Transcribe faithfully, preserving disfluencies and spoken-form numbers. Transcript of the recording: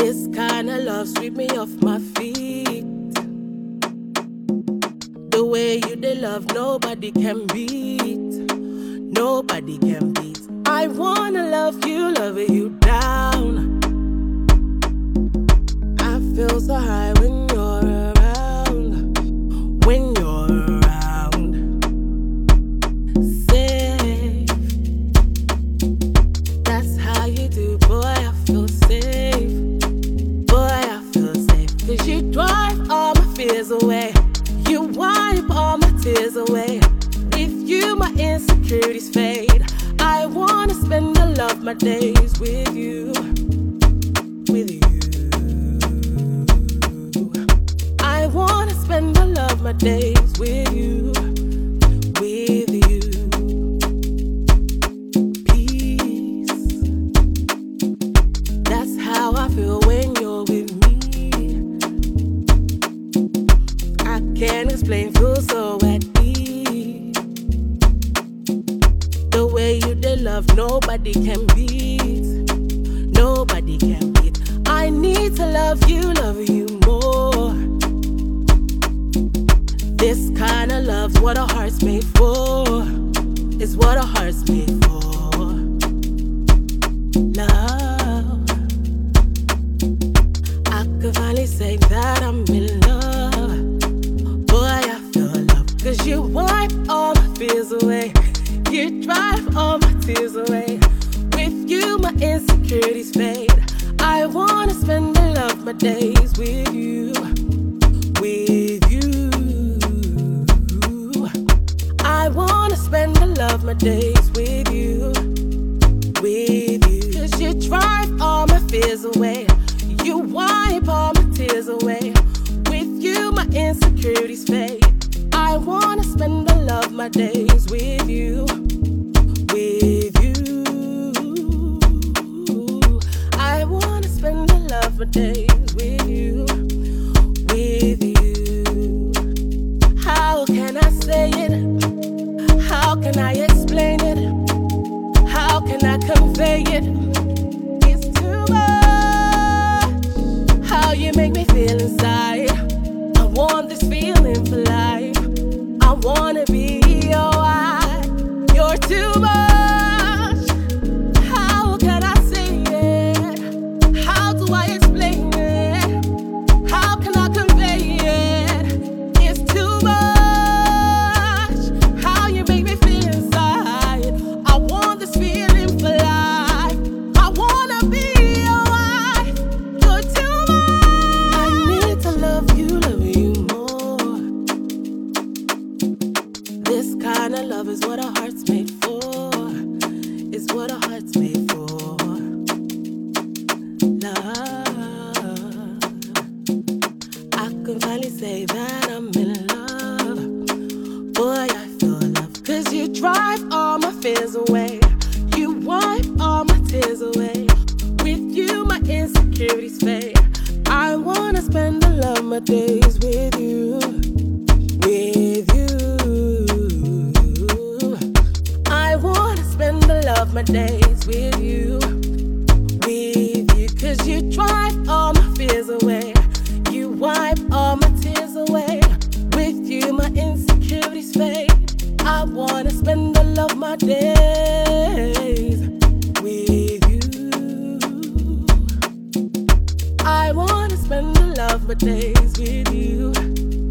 This kind of love sweep me off my feet. The way you did love, nobody can beat. Nobody can beat. I wanna love you, love you down. I feel so high when you're around. When you're around. Safe. That's how you do, boy, I feel safe. Boy, I feel safe. Cause you drive all my fears away. You wipe all my tears away. With you, my insecurities fade. I wanna spend all of my days with you. With you. I wanna spend all of my days with you. With you. Peace. That's how I feel when you're with me. I can't explain, feel so at ease. The way you did love, nobody can beat. Nobody can beat. I need to love you, love you more. This kind of love's what our heart's made for. It's what our heart's made for. Love. I could finally say that I'm in love. Boy, I feel love. Cause you wipe all my fears away. You drive all my tears away. With you, my insecurities fade. I wanna spend all of my days with you. With you. I wanna spend all of my days with you. With you. Cause you drive all my fears away. You wipe all my tears away. With you, my insecurities fade. I wanna spend all of my days with you. With you. I wanna spend all of my days with you. With you. How can I say it? How can I explain it? How can I convey it? It's too much. How you make me feel inside. I want this feeling for life. I wanna be your wife. You're too much. How can I say it? How do I explain it? How can I convey it? It's too much. How you make me feel inside. I want this feeling for life. I wanna be your wife. You're too much. I need to love you, love you more. This kind of love is what our heart's made for. It's what our heart's made for. Love. I can finally say that I'm in love. Boy, I feel love. Cause you drive all my fears away. You wipe all my tears away. With you, my insecurities fade. I wanna spend all of my days with you. With you. I wanna spend all of my days with you. With you. Cause you drive all my fears away. You wipe all my tears away. With you, my insecurities fade. I wanna spend all of my days with you. I wanna spend all of my days with you.